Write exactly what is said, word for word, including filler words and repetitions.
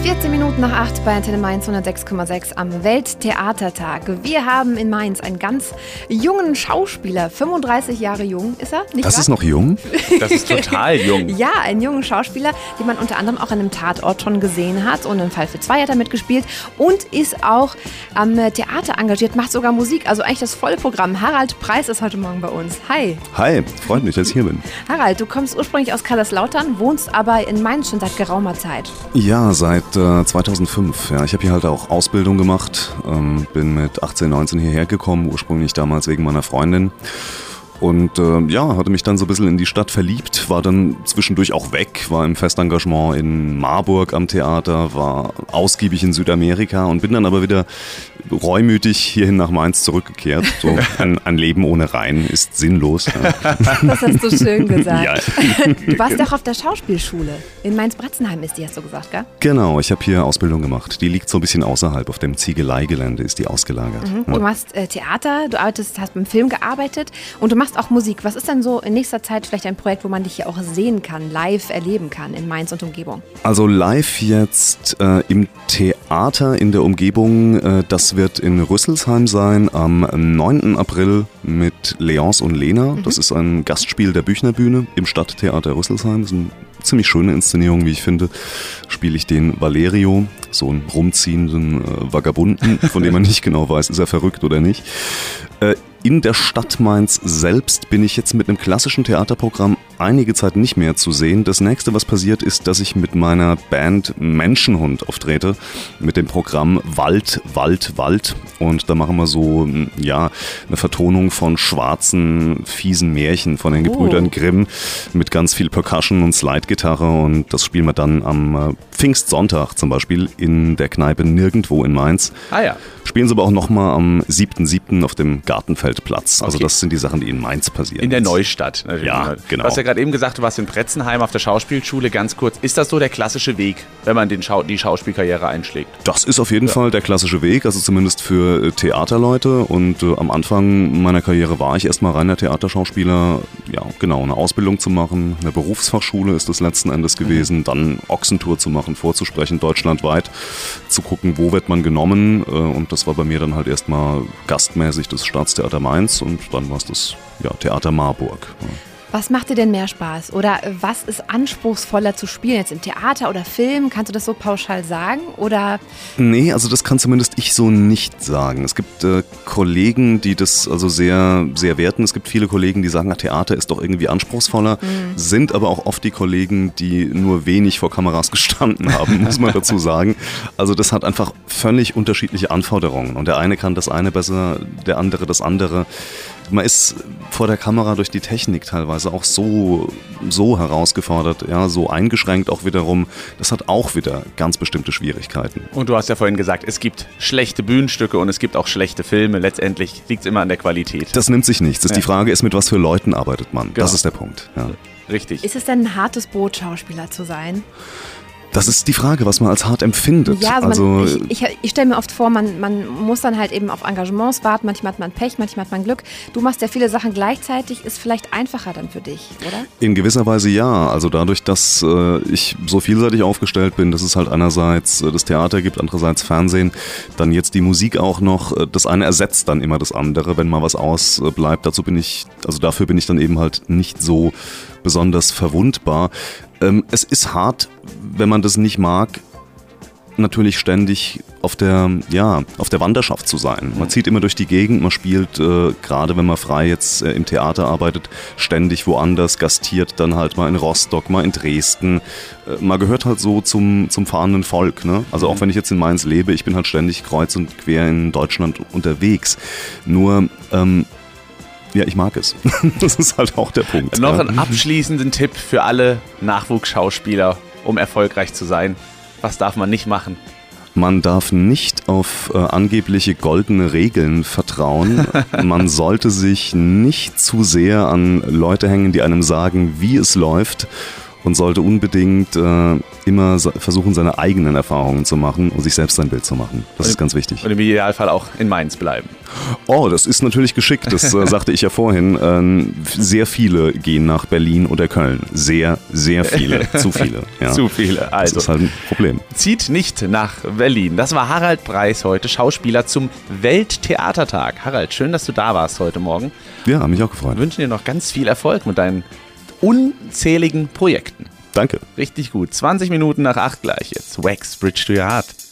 vierzehn Minuten nach acht bei Antenne Mainz hundertsechs Komma sechs am Welttheatertag. Wir haben in Mainz einen ganz jungen Schauspieler, fünfunddreißig Jahre jung ist er, nicht Das wahr? ist noch jung? Das ist total jung. Ja, einen jungen Schauspieler, den man unter anderem auch an einem Tatort schon gesehen hat. Und im Fall für zwei hat er mitgespielt und ist auch am Theater engagiert, macht sogar Musik, also eigentlich das volle Programm. Harald Preis ist heute Morgen bei uns. Hi. Hi, freut mich, dass ich hier bin. Harald, du kommst ursprünglich aus Kaiserslautern, wohnst aber in Mainz schon seit geraumer Zeit. Ja, seit äh, zweitausendfünf. Ja, ich habe hier halt auch Ausbildung gemacht, ähm, bin mit achtzehn, neunzehn hierher gekommen, ursprünglich damals wegen meiner Freundin. Und äh, ja, hatte mich dann so ein bisschen in die Stadt verliebt, war dann zwischendurch auch weg, war im Festengagement in Marburg am Theater, war ausgiebig in Südamerika und bin dann aber wieder reumütig hierhin nach Mainz zurückgekehrt. So ein, ein Leben ohne Rhein ist sinnlos. Ja. Das hast du schön gesagt. Ja. Du warst ja auch auf der Schauspielschule. In Mainz-Bratzenheim ist die, hast du gesagt, gell? Genau, ich habe hier Ausbildung gemacht. Die liegt so ein bisschen außerhalb, auf dem Ziegeleigelände ist die ausgelagert. Mhm. Ja. Du machst äh, Theater, du arbeitest, hast beim Film gearbeitet und du machst auch Musik. Was ist denn so in nächster Zeit vielleicht ein Projekt, wo man dich hier auch sehen kann, live erleben kann in Mainz und Umgebung? Also live jetzt äh, im Theater in der Umgebung, äh, das wird in Rüsselsheim sein am neunten April mit Leonce und Lena. Mhm. Das ist ein Gastspiel der Büchnerbühne im Stadttheater Rüsselsheim. Das ist eine ziemlich schöne Inszenierung, wie ich finde. Spiele ich den Valerio, so einen rumziehenden äh, Vagabunden, von dem man nicht genau weiß, ist er verrückt oder nicht. Äh, In der Stadt Mainz selbst bin ich jetzt mit einem klassischen Theaterprogramm einige Zeit nicht mehr zu sehen. Das nächste, was passiert, ist, dass ich mit meiner Band Menschenhund auftrete, mit dem Programm Wald, Wald, Wald. Und da machen wir so, ja, eine Vertonung von schwarzen, fiesen Märchen von den Gebrüdern Oh. Grimm mit ganz viel Percussion und Slidegitarre. Und das spielen wir dann am Pfingstsonntag zum Beispiel in der Kneipe Nirgendwo in Mainz. Ah ja. Spielen sie aber auch nochmal am siebten siebten auf dem Gartenfeldplatz. Also Okay. das sind die Sachen, die in Mainz passieren. In der Neustadt. Natürlich. Ja, genau. Du hast ja gerade eben gesagt, du warst in Bretzenheim auf der Schauspielschule. Ganz kurz, ist das so der klassische Weg, wenn man den Schau- die Schauspielkarriere einschlägt? Das ist auf jeden Ja. Fall der klassische Weg, also zumindest für äh, Theaterleute. Und äh, am Anfang meiner Karriere war ich erstmal reiner Theaterschauspieler. Ja, genau, eine Ausbildung zu machen. Eine Berufsfachschule ist das letzten Endes gewesen. Mhm. Dann Ochsentour zu machen, vorzusprechen, deutschlandweit. Zu gucken, wo wird man genommen. Äh, und das war bei mir dann halt erstmal gastmäßig das Staatstheater Mainz. Und dann war es das ja, Theater Marburg. Ja. Was macht dir denn mehr Spaß? Oder was ist anspruchsvoller zu spielen? Jetzt im Theater oder Film? Kannst du das so pauschal sagen? Oder Nee, also das kann zumindest ich so nicht sagen. Es gibt äh, Kollegen, die das also sehr, sehr werten. Es gibt viele Kollegen, die sagen, na, Theater ist doch irgendwie anspruchsvoller, mhm. sind aber auch oft die Kollegen, die nur wenig vor Kameras gestanden haben, muss man dazu sagen. Also das hat einfach völlig unterschiedliche Anforderungen. Und der eine kann das eine besser, der andere das andere. Man ist vor der Kamera durch die Technik teilweise auch so, so herausgefordert, ja, so eingeschränkt auch wiederum. Das hat auch wieder ganz bestimmte Schwierigkeiten. Und du hast ja vorhin gesagt, es gibt schlechte Bühnenstücke und es gibt auch schlechte Filme. Letztendlich liegt es immer an der Qualität. Das nimmt sich nichts. Das Ja. Die Frage ist, mit was für Leuten arbeitet man. Genau. Das ist der Punkt. Ja. Richtig. ist es denn ein hartes Brot, Schauspieler zu sein? Das ist die Frage, was man als hart empfindet. Ja, also, man, also ich, ich, ich stelle mir oft vor, man, man muss dann halt eben auf Engagements warten. Manchmal hat man Pech, manchmal hat man Glück. Du machst ja viele Sachen gleichzeitig, ist vielleicht einfacher dann für dich, oder? in gewisser Weise ja. Also dadurch, dass äh, ich so vielseitig aufgestellt bin, dass es halt einerseits äh, das Theater gibt, andererseits Fernsehen, dann jetzt die Musik auch noch. Äh, das eine ersetzt dann immer das andere, wenn mal was ausbleibt. Dazu bin ich, also dafür bin ich dann eben halt nicht so besonders verwundbar. Ähm, es ist hart, wenn man das nicht mag, natürlich ständig auf der, ja, auf der Wanderschaft zu sein. Man zieht immer durch die Gegend, man spielt, äh, gerade wenn man frei jetzt äh, im Theater arbeitet, ständig woanders, gastiert dann halt mal in Rostock, mal in Dresden. Äh, man gehört halt so zum, zum fahrenden Volk, ne? Also auch wenn ich jetzt in Mainz lebe, ich bin halt ständig kreuz und quer in Deutschland unterwegs. Nur, ähm, ja, ich mag es. Das ist halt auch der Punkt. Noch ja. einen abschließenden Tipp für alle Nachwuchsschauspieler, um erfolgreich zu sein. Was darf man nicht machen? Man darf nicht auf äh, angebliche goldene Regeln vertrauen. Man sollte sich nicht zu sehr an Leute hängen, die einem sagen, wie es läuft. Und sollte unbedingt äh, immer versuchen, seine eigenen Erfahrungen zu machen und sich selbst sein Bild zu machen. Das ist ganz wichtig. Und im Idealfall auch in Mainz bleiben. Oh, das ist natürlich geschickt, das äh, sagte ich ja vorhin. Ähm, sehr viele gehen nach Berlin oder Köln. Sehr, sehr viele. Zu viele. Ja. Zu viele. Also, das ist halt ein Problem. Zieht nicht nach Berlin. Das war Harald Preis heute, Schauspieler zum Welttheatertag. Harald, schön, dass du da warst heute Morgen. Ja, hat mich auch gefreut. Wir wünschen dir noch ganz viel Erfolg mit deinen unzähligen Projekten. Danke. Richtig gut. zwanzig Minuten nach acht gleich jetzt. Wax, Bridge to Your Heart.